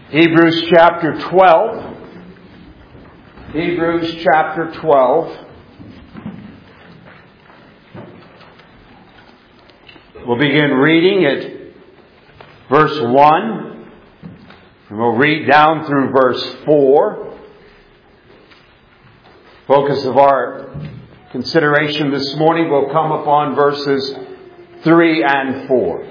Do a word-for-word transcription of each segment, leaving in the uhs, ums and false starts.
Hebrews chapter twelve. Hebrews chapter twelve. We'll begin reading at verse one. And we'll read down through verse four. Focus of our consideration this morning will come upon verses three and four.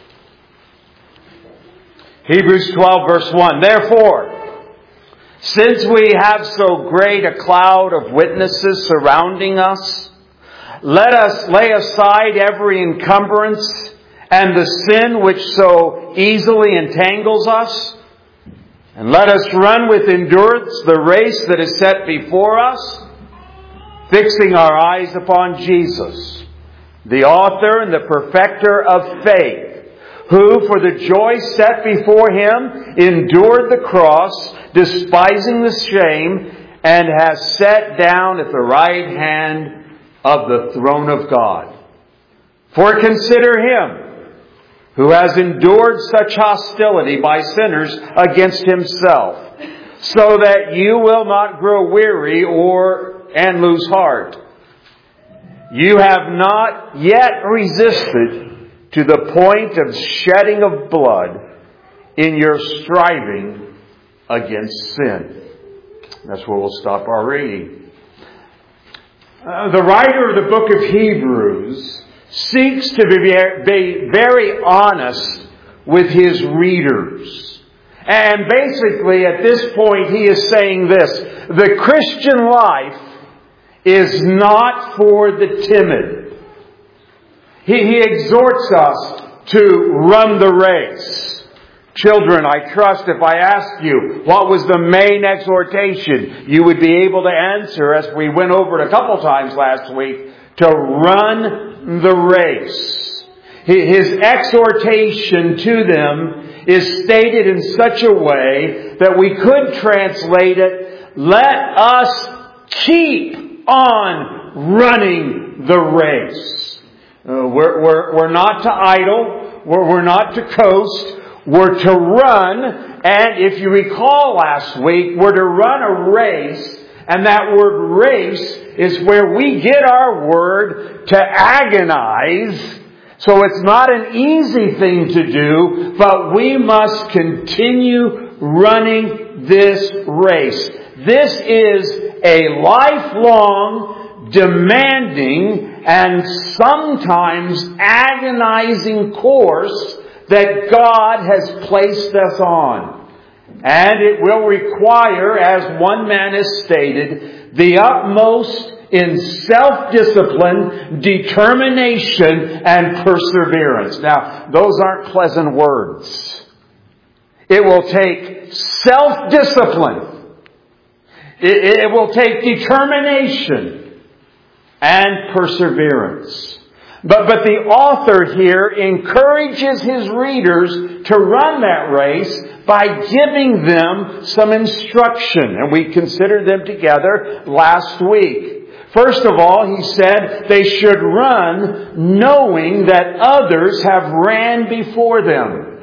Hebrews twelve verse one. Therefore, since we have so great a cloud of witnesses surrounding us, let us lay aside every encumbrance and the sin which so easily entangles us, and let us run with endurance the race that is set before us, fixing our eyes upon Jesus, the author and the perfecter of faith, who, for the joy set before Him, endured the cross, despising the shame, and has sat down at the right hand of the throne of God. For consider Him, who has endured such hostility by sinners against Himself, so that you will not grow weary or and lose heart. You have not yet resisted to the point of shedding of blood in your striving against sin. That's where we'll stop our reading. Uh, the writer of the book of Hebrews seeks to be, be very honest with his readers. And basically at this point he is saying this: the Christian life is not for the timid. He, he exhorts us to run the race. Children, I trust if I asked you what was the main exhortation, you would be able to answer, as we went over it a couple times last week, to run the race. His exhortation to them is stated in such a way that we could translate it, let us keep on running the race. Uh, we're, we're, we're not to idle. We're, we're not to coast. We're to run. And if you recall last week, we're to run a race. And that word race is where we get our word to agonize. So it's not an easy thing to do, but we must continue running this race. This is a lifelong, demanding, and sometimes agonizing course that God has placed us on. And it will require, as one man has stated, the utmost in self-discipline, determination, and perseverance. Now, those aren't pleasant words. It will take self-discipline. It, it will take determination and perseverance. But, but the author here encourages his readers to run that race by giving them some instruction. And we considered them together last week. First of all, he said they should run knowing that others have ran before them.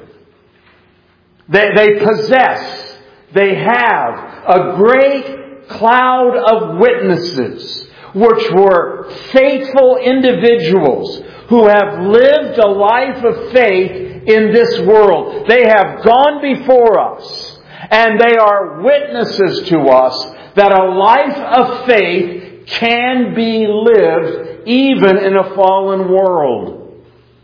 They, they possess, they have a great cloud of witnesses, which were faithful individuals who have lived a life of faith in this world. They have gone before us, and they are witnesses to us that a life of faith can be lived even in a fallen world.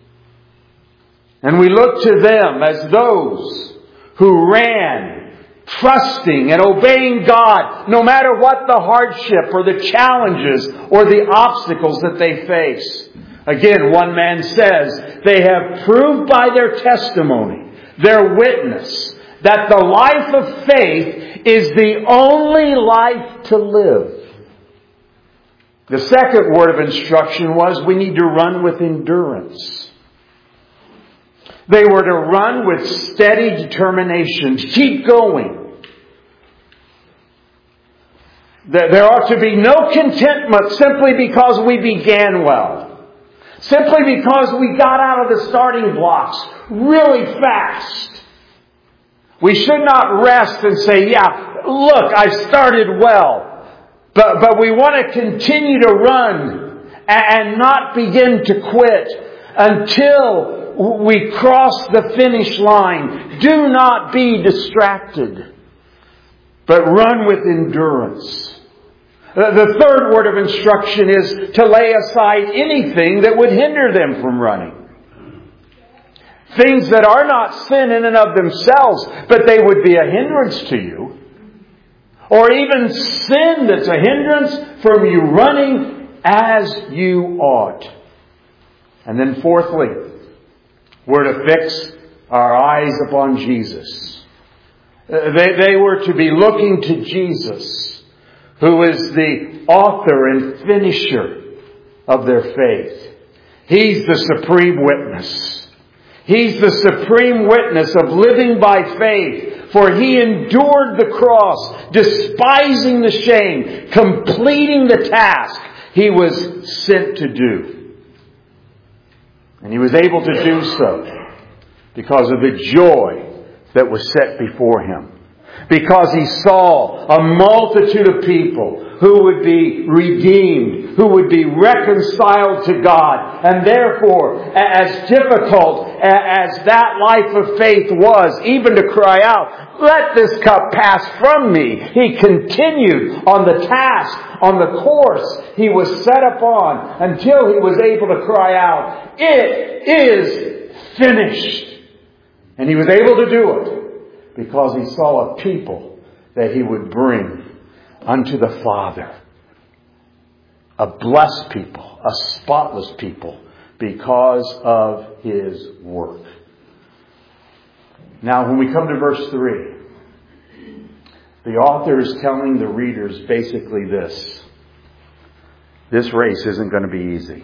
And we look to them as those who ran trusting and obeying God, no matter what the hardship or the challenges or the obstacles that they face. Again, one man says, they have proved by their testimony, their witness, that the life of faith is the only life to live. The second word of instruction was we need to run with endurance. They were to run with steady determination, to keep going. There ought to be no contentment simply because we began well. Simply because we got out of the starting blocks really fast. We should not rest and say, yeah, look, I started well. But, but we want to continue to run and not begin to quit until we cross the finish line. Do not be distracted, but run with endurance. The third word of instruction is to lay aside anything that would hinder them from running. Things that are not sin in and of themselves, but they would be a hindrance to you. Or even sin that's a hindrance from you running as you ought. And then fourthly, we're to fix our eyes upon Jesus. They, they were to be looking to Jesus, who is the author and finisher of their faith. He's the supreme witness. He's the supreme witness of living by faith, for He endured the cross, despising the shame, completing the task He was sent to do. And He was able to do so because of the joy that was set before Him. Because He saw a multitude of people who would be redeemed, who would be reconciled to God. And therefore, as difficult as that life of faith was, even to cry out, let this cup pass from me, He continued on the task, on the course He was set upon, until He was able to cry out, it is finished. And He was able to do it because He saw a people that He would bring unto the Father. A blessed people, a spotless people, because of His work. Now, when we come to verse three, the author is telling the readers basically this. This race isn't going to be easy.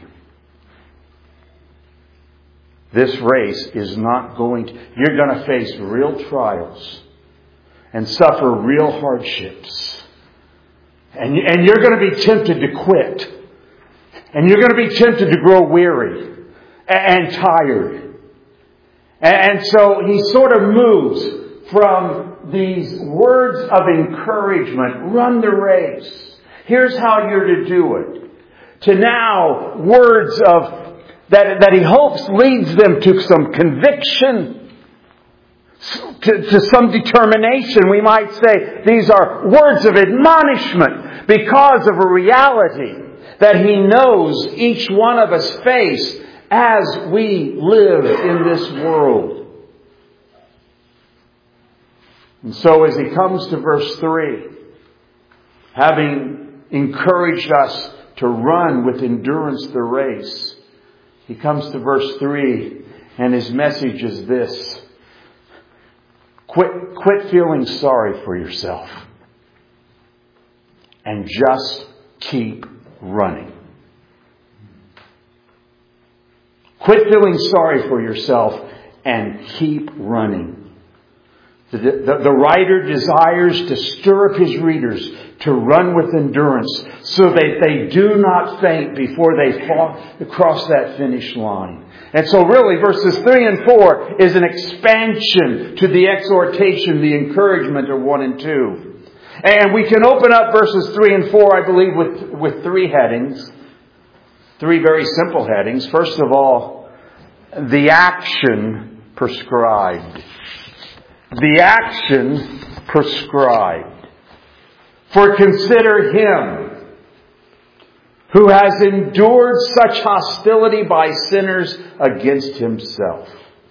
This race is not going to... You're going to face real trials and suffer real hardships. And, and you're going to be tempted to quit. And you're going to be tempted to grow weary and tired. And so he sort of moves from these words of encouragement, run the race, here's how you're to do it, to now words of that, that he hopes leads them to some conviction, to, to some determination. We might say these are words of admonishment because of a reality that he knows each one of us face as we live in this world. And so as he comes to verse three, having encouraged us to run with endurance the race, he comes to verse three and his message is this: Quit, quit feeling sorry for yourself and just keep running. Quit feeling sorry for yourself and keep running. The, the, the writer desires to stir up his readers to run with endurance so that they do not faint before they fall, cross that finish line. And so really verses three and four is an expansion to the exhortation, the encouragement of one and two. And we can open up verses three and four, I believe, with, with three headings. Three very simple headings. First of all, the action prescribed. The action prescribed. For consider him who has endured such hostility by sinners against himself.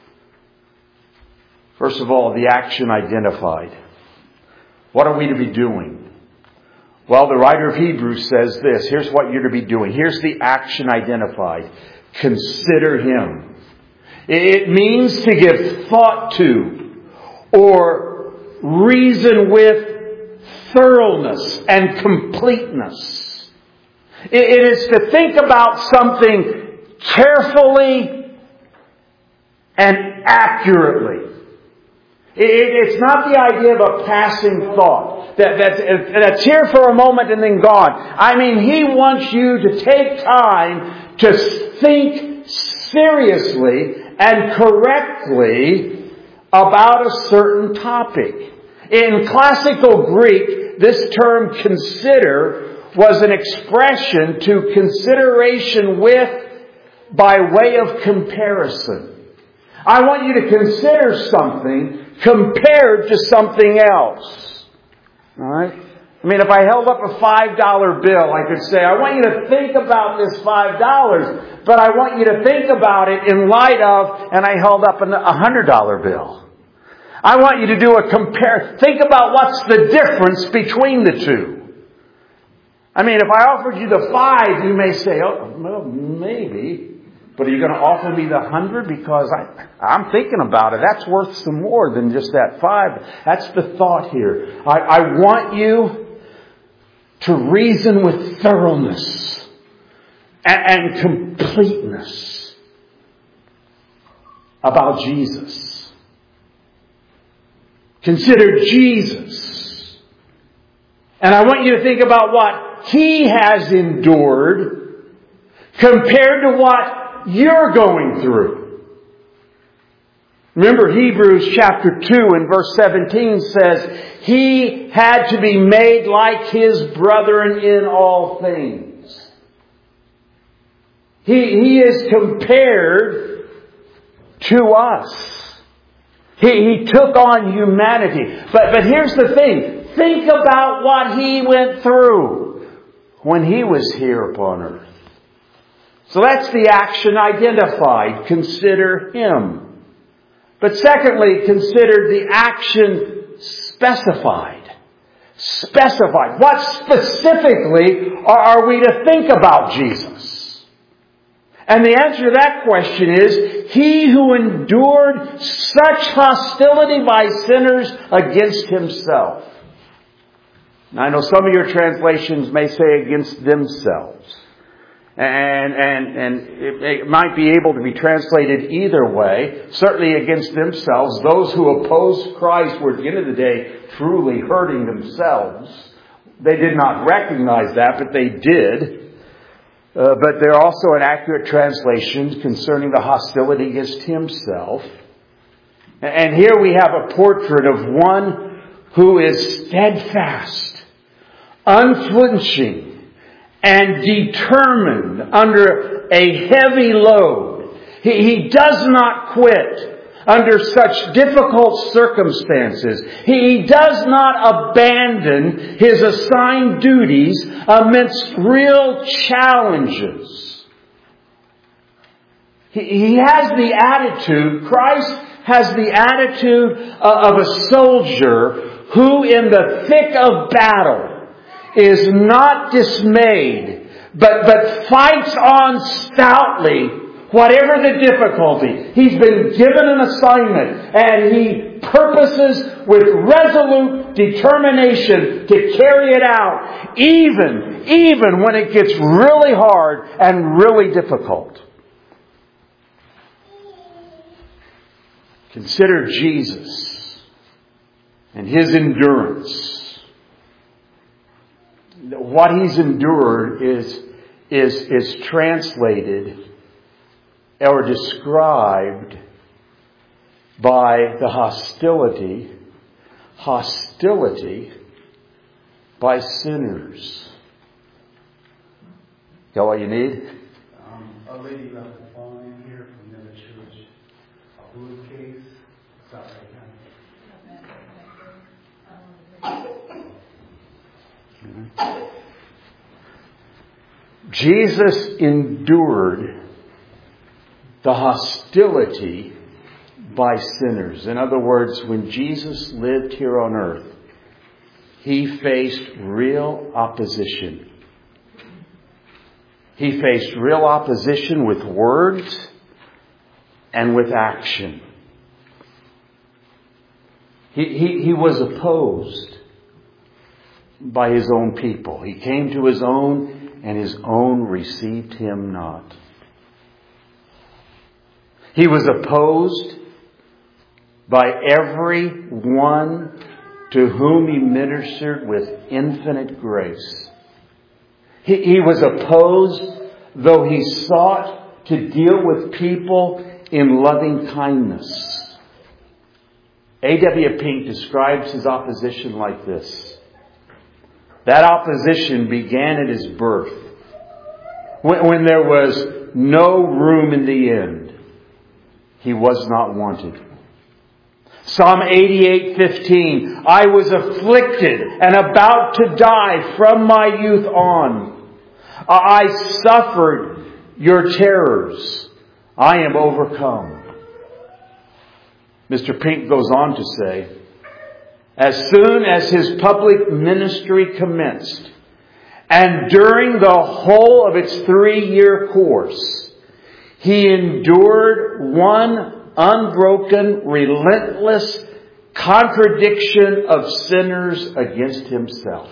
First of all, the action identified. What are we to be doing? Well, the writer of Hebrews says this. Here's what you're to be doing. Here's the action identified. Consider him. It means to give thought to or reason with thoroughness and completeness. It is to think about something carefully and accurately. It's not the idea of a passing thought that, that's, that's here for a moment and then gone. I mean, he wants you to take time to think seriously and correctly about a certain topic. In classical Greek, this term consider was an expression to consideration with by way of comparison. I want you to consider something compared to something else. All right? I mean, if I held up a five dollar bill, I could say, I want you to think about this five dollars, but I want you to think about it in light of, and I held up a one hundred dollar bill. I want you to do a compare. Think about what's the difference between the two. I mean, if I offered you the five, you may say, oh, well, maybe. But are you going to offer me the hundred? Because I, I'm thinking about it. That's worth some more than just that five. That's the thought here. I, I want you to reason with thoroughness and, and completeness about Jesus. Consider Jesus. And I want you to think about what He has endured compared to what you're going through. Remember, Hebrews chapter two and verse seventeen says, He had to be made like His brethren in all things. He, he is compared to us. He, he took on humanity. But, but here's the thing. Think about what He went through when He was here upon earth. So that's the action identified. Consider Him. But secondly, consider the action specified. Specified. What specifically are we to think about Jesus? And the answer to that question is, He who endured such hostility by sinners against Himself. Now, I know some of your translations may say against themselves. And, and, and it, it might be able to be translated either way. Certainly against themselves. Those who opposed Christ were at the end of the day truly hurting themselves. They did not recognize that, but they did. Uh, but they're also an accurate translation concerning the hostility against Himself. And here we have a portrait of one who is steadfast, unflinching, and determined under a heavy load. He, he does not quit under such difficult circumstances. He, he does not abandon His assigned duties amidst real challenges. He, he has the attitude, Christ has the attitude of a soldier who in the thick of battle is not dismayed, but, but fights on stoutly, whatever the difficulty. He's been given an assignment, and he purposes with resolute determination to carry it out, even, even when it gets really hard and really difficult. Consider Jesus and His endurance. What He's endured is, is, is translated or described by the hostility, hostility by sinners. Got what you need? Um, a lady left a phone in here from the other church, a blue case. Sorry, Jesus endured the hostility by sinners. In other words, when Jesus lived here on earth, He faced real opposition. He faced real opposition with words and with action. He, he, he was opposed by His own people. He came to His own, and His own received Him not. He was opposed by every one to whom He ministered with infinite grace. He, he was opposed, though He sought to deal with people in loving kindness. A W Pink describes his opposition like this. That opposition began at his birth, when, when there was no room in the inn. He was not wanted. Psalm eighty-eight fifteen. I was afflicted and about to die from my youth on. I suffered your terrors. I am overcome. Mister Pink goes on to say, as soon as his public ministry commenced, and during the whole of its three-year course, he endured one unbroken, relentless contradiction of sinners against himself.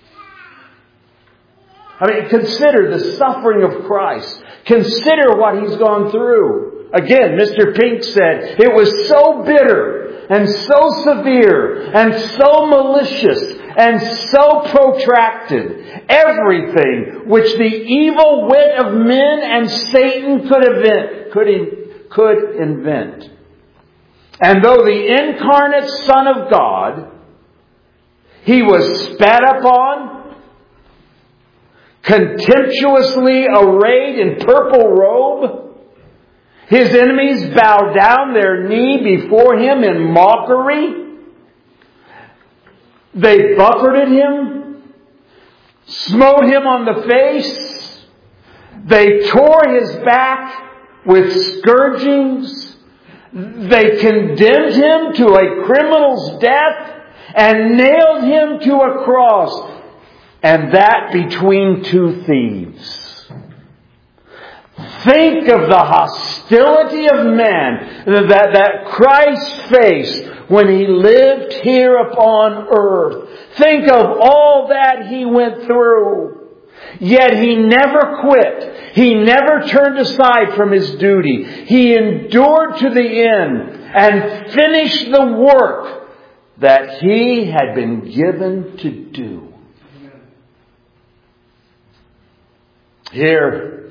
I mean, consider the suffering of Christ. Consider what he's gone through. Again, Mister Pink said, it was so bitter and so severe and so malicious and so protracted. Everything which the evil wit of men and Satan could invent, could invent. could invent. And though the incarnate Son of God, he was spat upon, contemptuously arrayed in purple robe, his enemies bowed down their knee before him in mockery. They buffeted him, smote him on the face, they tore his back with scourgings. They condemned him to a criminal's death and nailed him to a cross, and that between two thieves. Think of the hostility of man that, that Christ faced when he lived here upon earth. Think of all that he went through. Yet he never quit. He never turned aside from his duty. He endured to the end and finished the work that he had been given to do. Here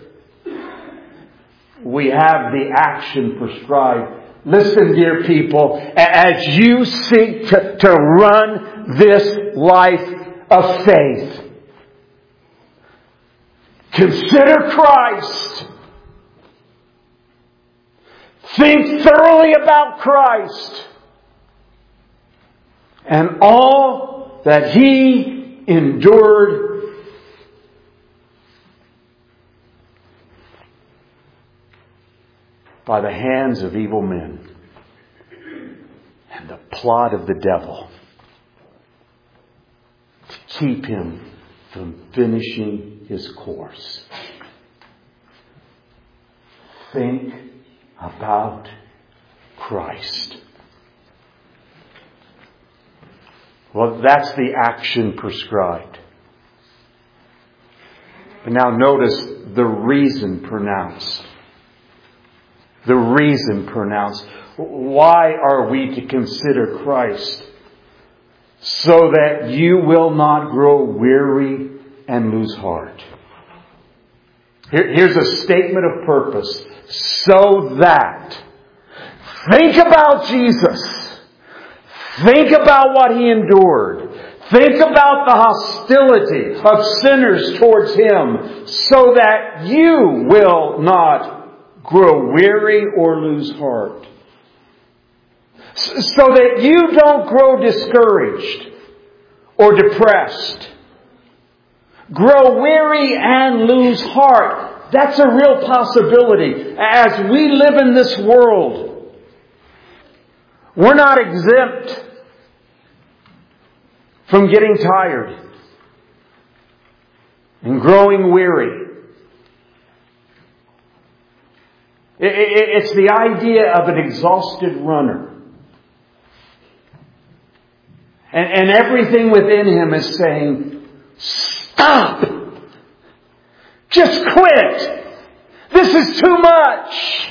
we have the action prescribed. Listen, dear people, as you seek to, to run this life of faith, consider Christ. Think thoroughly about Christ and all that he endured by the hands of evil men and the plot of the devil to keep him from finishing his course. Think about Christ. Well, that's the action prescribed. But now notice the reason pronounced. The reason pronounced. Why are we to consider Christ? So that you will not grow weary and lose heart. Here, here's a statement of purpose. So that. Think about Jesus. Think about what he endured. Think about the hostility of sinners towards him, so that you will not grow weary or lose heart. So that you don't grow discouraged or depressed. Grow weary and lose heart. That's a real possibility. As we live in this world, we're not exempt from getting tired and growing weary. It's the idea of an exhausted runner. And, and everything within him is saying, stop! Just quit! This is too much!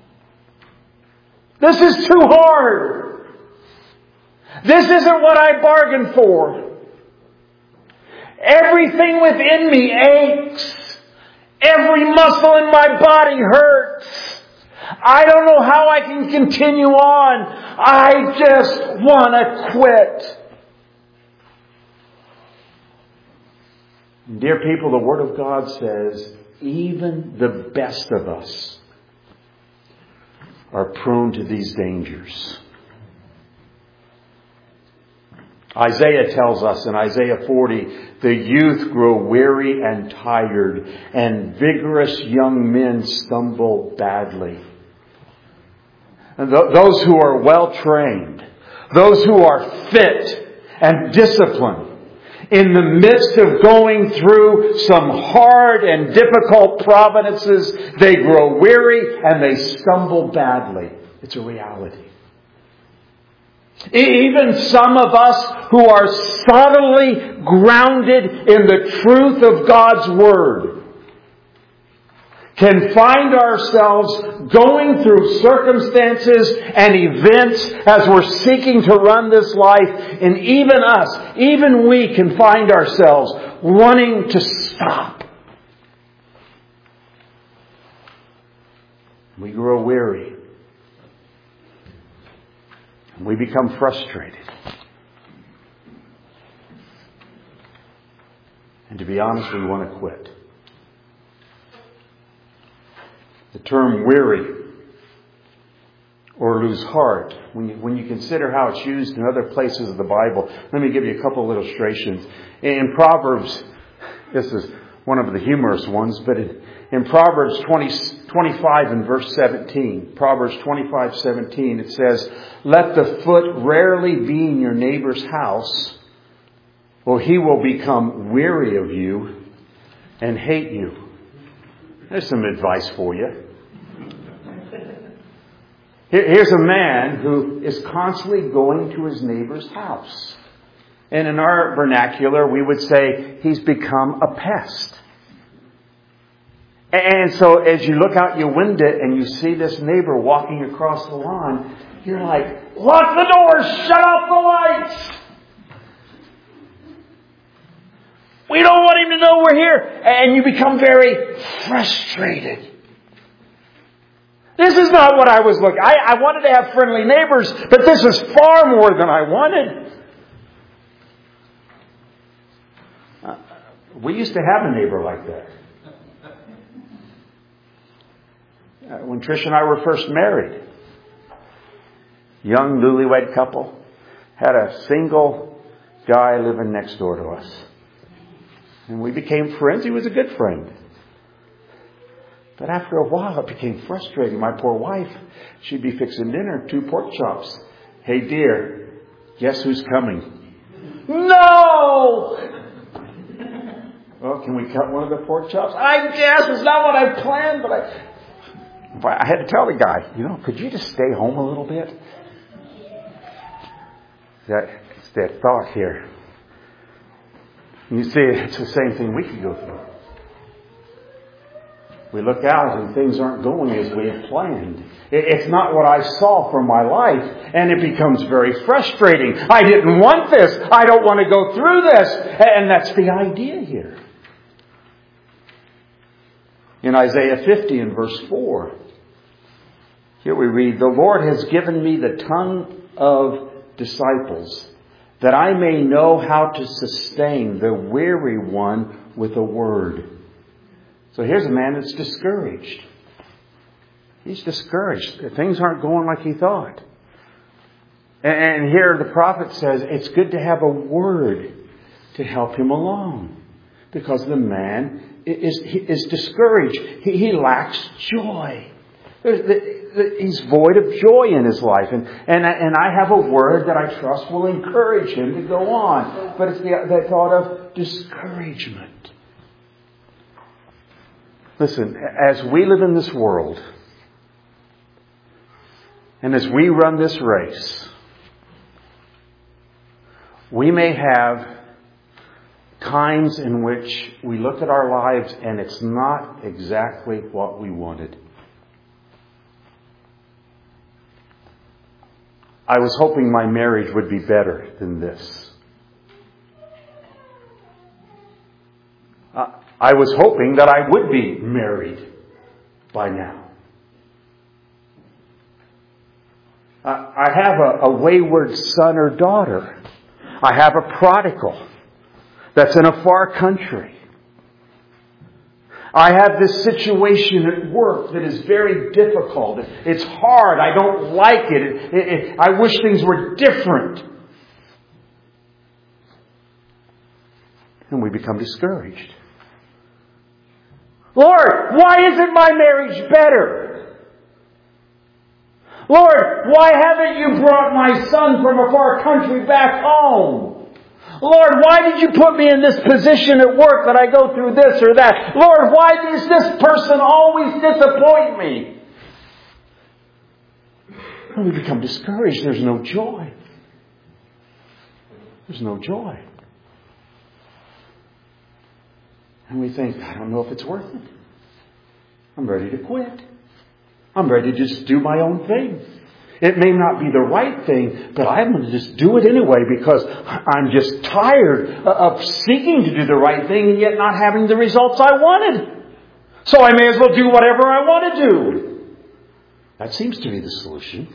This is too hard! This isn't what I bargained for! Everything within me aches! Every muscle in my body hurts! I don't know how I can continue on. I just want to quit. Dear people, the Word of God says, even the best of us are prone to these dangers. Isaiah tells us in Isaiah forty, the youth grow weary and tired, and vigorous young men stumble badly. And th- those who are well trained, those who are fit and disciplined, in the midst of going through some hard and difficult providences, they grow weary and they stumble badly. It's a reality. Even some of us who are solidly grounded in the truth of God's Word can find ourselves going through circumstances and events as we're seeking to run this life. And even us, even we can find ourselves wanting to stop. We grow weary. We become frustrated. And to be honest, we want to quit. The term weary or lose heart, when you, when you consider how it's used in other places of the Bible, let me give you a couple of illustrations. In Proverbs, this is one of the humorous ones, but in, in Proverbs twenty, twenty-five and verse seventeen, Proverbs twenty-five, seventeen, it says, "Let the foot rarely be in your neighbor's house, or he will become weary of you and hate you." There's some advice for you. Here's a man who is constantly going to his neighbor's house. And in our vernacular, we would say he's become a pest. And so as you look out your window and you see this neighbor walking across the lawn, you're like, lock the doors, shut off the lights. We don't want him to know we're here. And you become very frustrated. This is not what I was looking. I, I wanted to have friendly neighbors, but this is far more than I wanted. Uh, we used to have a neighbor like that. Uh, when Trish and I were first married, young newlywed couple, had a single guy living next door to us. And we became friends. He was a good friend. But after a while, it became frustrating. My poor wife, she'd be fixing dinner, two pork chops. "Hey, dear, guess who's coming?" "No!" "Well, can we cut one of the pork chops?" "I guess. It's not what I planned, but I... But I had to tell the guy, you know, could you just stay home a little bit? That, it's that thought here. You see, it's the same thing we could go through. We look out and things aren't going as we had planned. It's not what I saw for my life, and it becomes very frustrating. I didn't want this. I don't want to go through this. And that's the idea here. In Isaiah fifty and verse four, here we read, "The Lord has given me the tongue of disciples, that I may know how to sustain the weary one with a word." So here's a man that's discouraged. He's discouraged. Things aren't going like he thought. And here the prophet says it's good to have a word to help him along. Because the man is, is discouraged. He, he lacks joy. He's void of joy in his life. And, and, and I have a word that I trust will encourage him to go on. But it's the, the thought of discouragement. Listen, as we live in this world, and as we run this race, we may have times in which we look at our lives and it's not exactly what we wanted. I was hoping my marriage would be better than this. Uh, I was hoping that I would be married by now. I have a, a wayward son or daughter. I have a prodigal that's in a far country. I have this situation at work that is very difficult. It's hard. I don't like it. It, it, it I wish things were different. And we become discouraged. Lord, why isn't my marriage better? Lord, why haven't you brought my son from a far country back home? Lord, why did you put me in this position at work that I go through this or that? Lord, why does this person always disappoint me? And we become discouraged. There's no joy. There's no joy. And we think, I don't know if it's worth it. I'm ready to quit. I'm ready to just do my own thing. It may not be the right thing, but I'm going to just do it anyway because I'm just tired of seeking to do the right thing and yet not having the results I wanted. So I may as well do whatever I want to do. That seems to be the solution.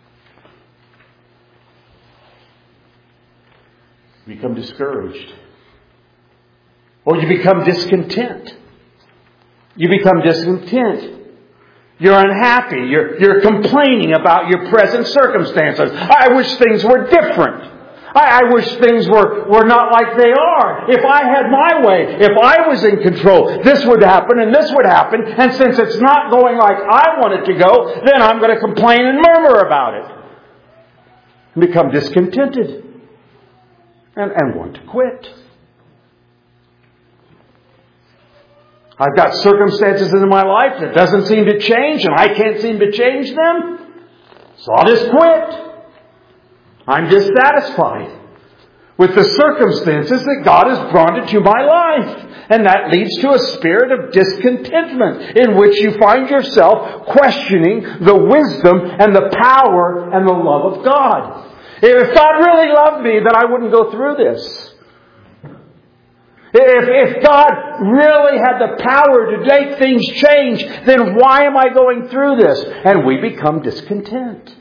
You become discouraged. Or you become discontent. You become discontent. You're unhappy. You're, you're complaining about your present circumstances. I wish things were different. I, I wish things were, were not like they are. If I had my way, if I was in control, this would happen and this would happen. And since it's not going like I want it to go, then I'm going to complain and murmur about it. And become discontented. And, and want to quit. I've got circumstances in my life that doesn't seem to change and I can't seem to change them. So I'll just quit. I'm dissatisfied with the circumstances that God has brought into my life. And that leads to a spirit of discontentment in which you find yourself questioning the wisdom and the power and the love of God. If God really loved me, then I wouldn't go through this. If, if God really had the power to make things change, then why am I going through this? And we become discontent.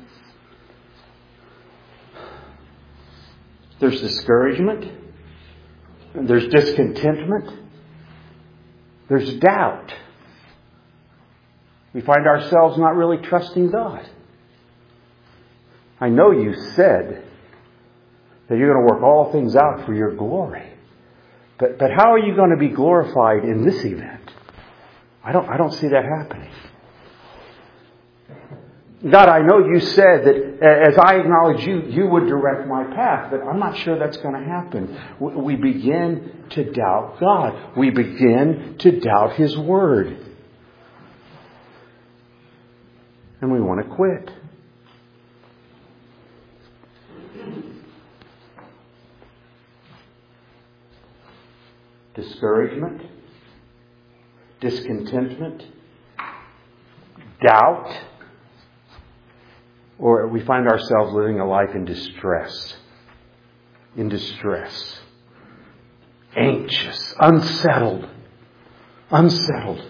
There's discouragement. There's discontentment. There's doubt. We find ourselves not really trusting God. I know you said that you're going to work all things out for your glory. But, but how are you going to be glorified in this event? I don't, I don't see that happening. God, I know you said that as I acknowledge you, you would direct my path, but I'm not sure that's going to happen. We begin to doubt God. We begin to doubt His Word. And we want to quit. Discouragement, discontentment, doubt, or we find ourselves living a life in distress, in distress, anxious, unsettled, unsettled.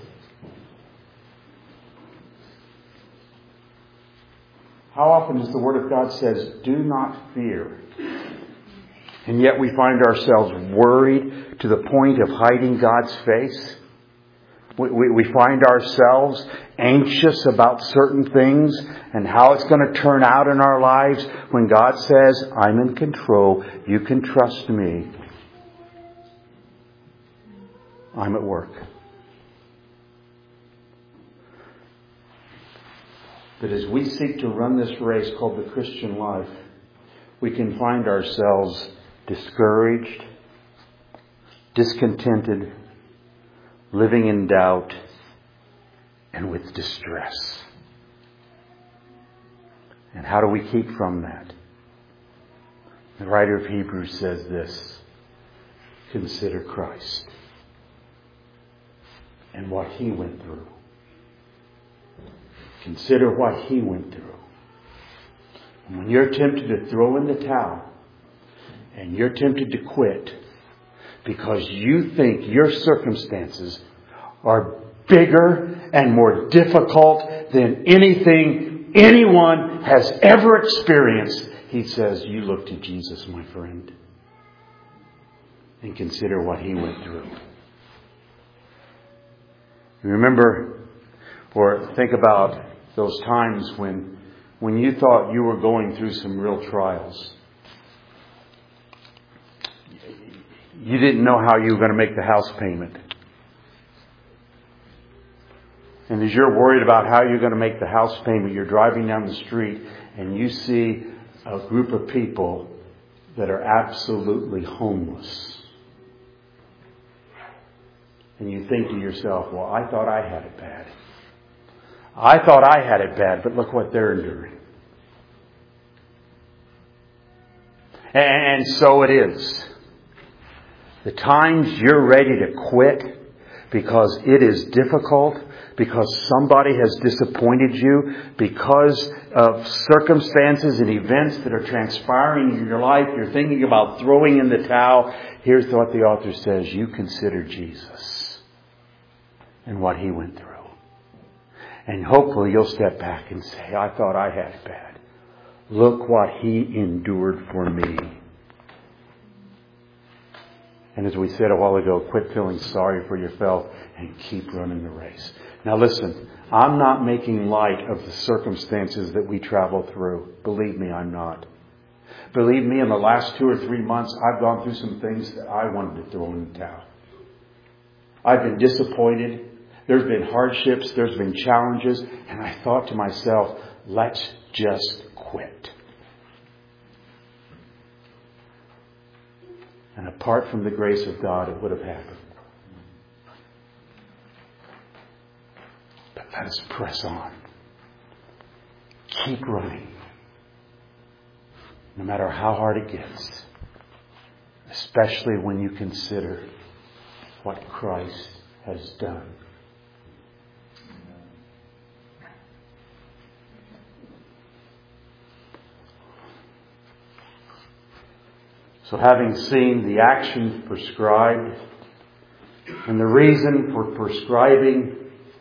How often does the Word of God says, do not fear? And yet we find ourselves worried to the point of hiding God's face. We, we, we find ourselves anxious about certain things and how it's going to turn out in our lives when God says, I'm in control. You can trust me. I'm at work. But as we seek to run this race called the Christian life, we can find ourselves discouraged, discontented, living in doubt, and with distress. And how do we keep from that? The writer of Hebrews says this, consider Christ and what He went through. Consider what He went through. And when you're tempted to throw in the towel, and you're tempted to quit because you think your circumstances are bigger and more difficult than anything anyone has ever experienced. He says, you look to Jesus, my friend, and consider what He went through. Remember, or think about those times when, when you thought you were going through some real trials. You didn't know how you were going to make the house payment. And as you're worried about how you're going to make the house payment, you're driving down the street and you see a group of people that are absolutely homeless. And you think to yourself, well, I thought I had it bad. I thought I had it bad, but look what they're enduring. And so it is. The times you're ready to quit because it is difficult, because somebody has disappointed you, because of circumstances and events that are transpiring in your life, you're thinking about throwing in the towel. Here's what the author says. You consider Jesus and what He went through. And hopefully you'll step back and say, I thought I had it bad. Look what He endured for me. And as we said a while ago, quit feeling sorry for yourself and keep running the race. Now listen, I'm not making light of the circumstances that we travel through. Believe me, I'm not. Believe me, in the last two or three months, I've gone through some things that I wanted to throw in the towel. I've been disappointed. There's been hardships. There's been challenges. And I thought to myself, let's just quit. And apart from the grace of God, it would have happened. But let us press on. Keep running. No matter how hard it gets. Especially when you consider what Christ has done. So having seen the action prescribed and the reason for prescribing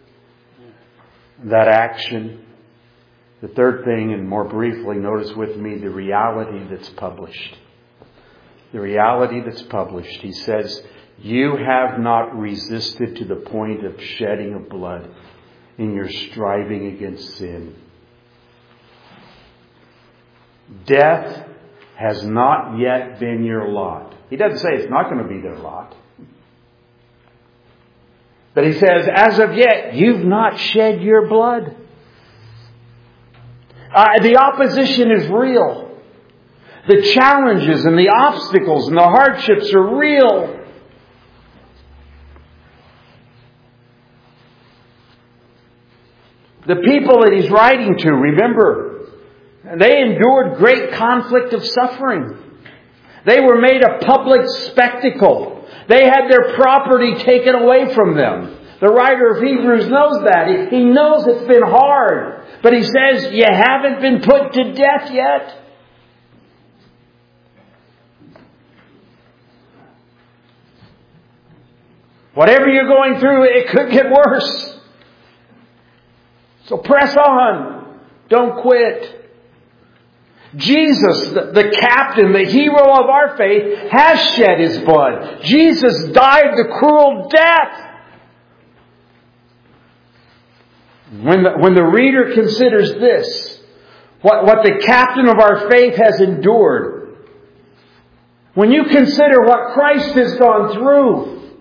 that action, the third thing, and more briefly, notice with me the reality that's published. The reality that's published. He says, you have not resisted to the point of shedding of blood in your striving against sin. Death has not yet been your lot. He doesn't say it's not going to be their lot. But he says, as of yet, you've not shed your blood. Uh, the opposition is real. The challenges and the obstacles and the hardships are real. The people that he's writing to, remember, they endured great conflict of suffering. They were made a public spectacle. They had their property taken away from them. The writer of Hebrews knows that. He, he knows it's been hard. But he says, you haven't been put to death yet. Whatever you're going through, it could get worse. So press on. Don't quit. Jesus, the, the captain, the hero of our faith, has shed His blood. Jesus died the cruel death. When the, when the reader considers this, what, what the captain of our faith has endured, when you consider what Christ has gone through,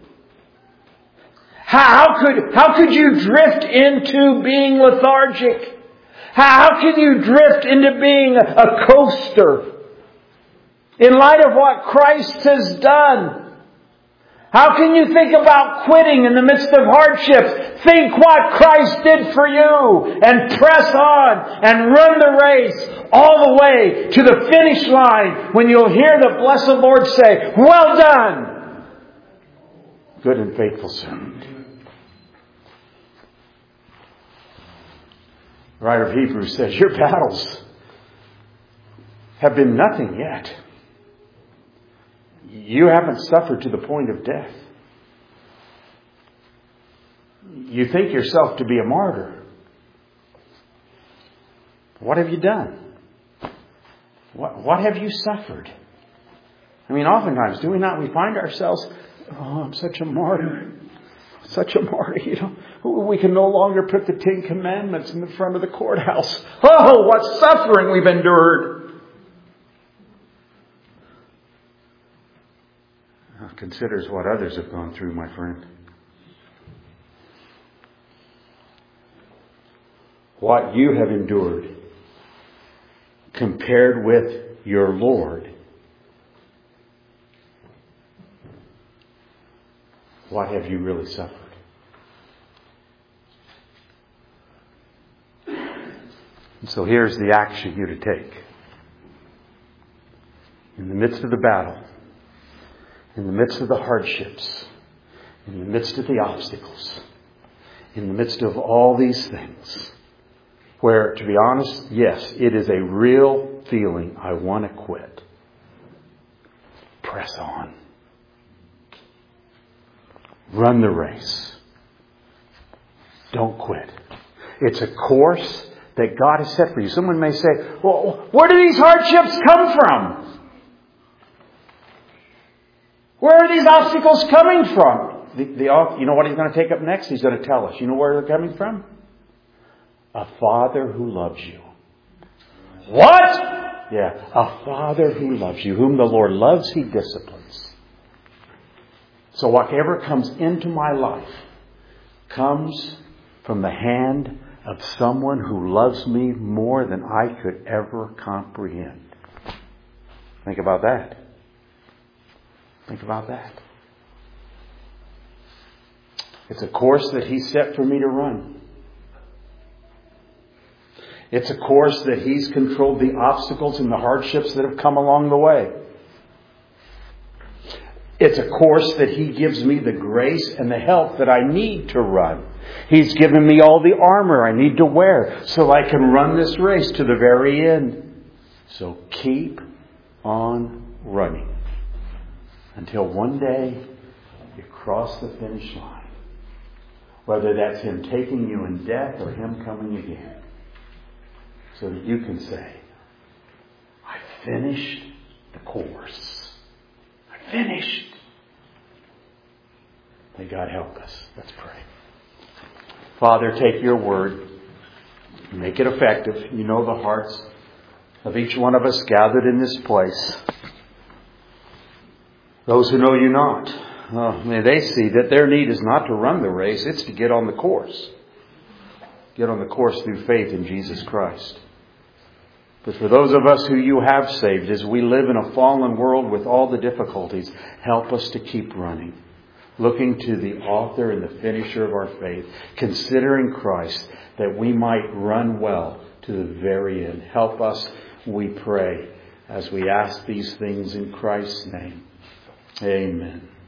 how, how could, how could you drift into being lethargic? How can you drift into being a coaster in light of what Christ has done? How can you think about quitting in the midst of hardships? Think what Christ did for you and press on and run the race all the way to the finish line when you'll hear the blessed Lord say, well done, good and faithful servant. The writer of Hebrews says, your battles have been nothing yet. You haven't suffered to the point of death. You think yourself to be a martyr. What have you done? What, what have you suffered? I mean, oftentimes, do we not? We find ourselves, oh, I'm such a martyr. Such a martyr, you know. We can no longer put the Ten Commandments in the front of the courthouse. Oh, what suffering we've endured. Considers what others have gone through, my friend. What you have endured compared with your Lord. What have you really suffered? And so here's the action you to take. In the midst of the battle, in the midst of the hardships, in the midst of the obstacles, in the midst of all these things, where, to be honest, yes, it is a real feeling, I want to quit. Press on. Run the race. Don't quit. It's a course that God has set for you. Someone may say, well, where do these hardships come from? Where are these obstacles coming from? The, the, you know what he's going to take up next? He's going to tell us. You know where they're coming from? A Father who loves you. What? Yeah, a Father who loves you. Whom the Lord loves, He disciplines. So whatever comes into my life comes from the hand of someone who loves me more than I could ever comprehend. Think about that. Think about that. It's a course that He set for me to run. It's a course that He's controlled the obstacles and the hardships that have come along the way. It's a course that He gives me the grace and the help that I need to run. He's given me all the armor I need to wear so I can run this race to the very end. So keep on running until one day you cross the finish line. Whether that's Him taking you in death or Him coming again. So that you can say, I finished the course. I finished. May God help us. Let's pray. Father, take your word. Make it effective. You know the hearts of each one of us gathered in this place. Those who know you not, oh, may they see that their need is not to run the race, it's to get on the course. Get on the course through faith in Jesus Christ. But for those of us who you have saved, as we live in a fallen world with all the difficulties, help us to keep running. Looking to the author and the finisher of our faith. Considering Christ that we might run well to the very end. Help us, we pray, as we ask these things in Christ's name. Amen.